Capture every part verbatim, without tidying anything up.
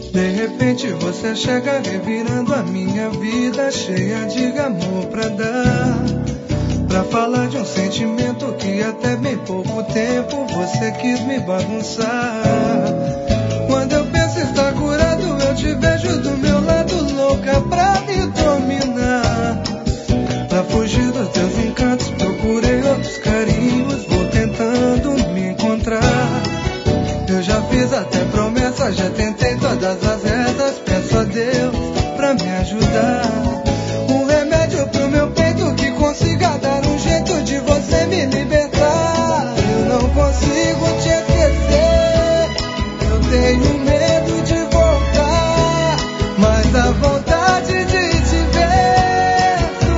De repente você chega revirando a minha vida, cheia de amor pra dar, pra falar de um sentimento que até bem pouco tempo você quis me bagunçar. Quando eu penso estar curado, eu te vejo do meu lado, louca pra me dominar. Pra fugir dos teus encantos, procurei outros carinhos, vou tentando me encontrar. Eu já fiz até promessa, já tentei todas as rezas, peço a Deus pra me ajudar. Um remédio pro meu peito que consiga dar um jeito de você me libertar. Eu não consigo te esquecer, eu tenho medo de voltar, mas a vontade de te ver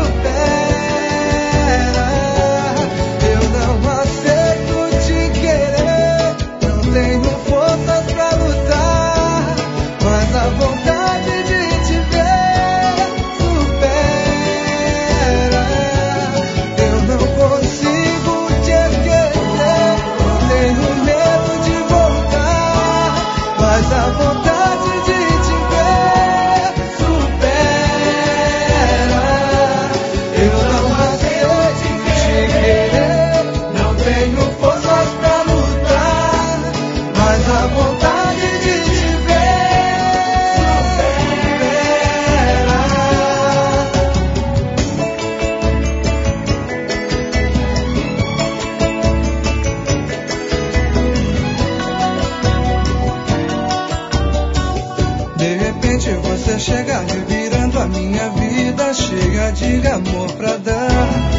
supera. Eu não aceito te querer, não tenho forças pra lutar, mas a vontade de te ver supera. Eu não consigo te esquecer, eu tenho medo de voltar, mas a vontade de te ver supera. Eu não aceito te querer, não tenho forças pra lutar, mas a vontade de te ver supera. De repente você chega revirando a minha vida, cheia de amor pra dar,